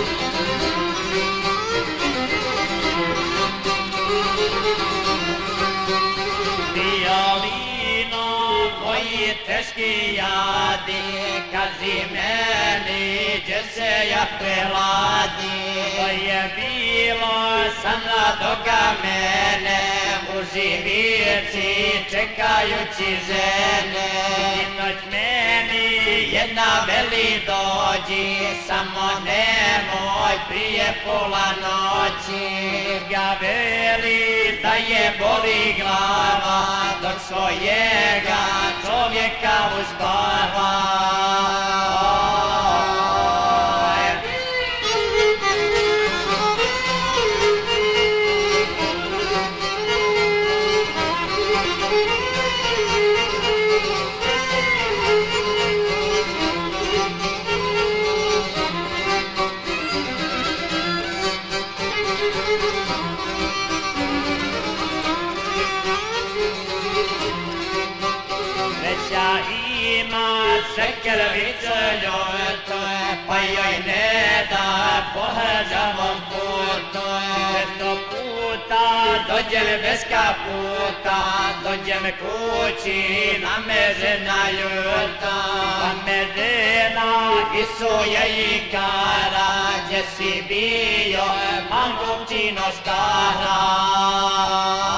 Teški jadi, kaži meni, gdje se ja preladi. To je bilo sam mladoga mene, u živici čekajući žene. Sinoć meni jedna veli dođi, samo nemoj prije pola noći. Druga veli da je boli glava, dok svojega čovjeka uzbava. Krvice ljojtoj, pa joj ne da pohađavom putu. Često puta dođem bez kaputa, dođem kući, na me žena ljuta. Pa me žena isuje i kara, gdje si bio, mam kupčino stara.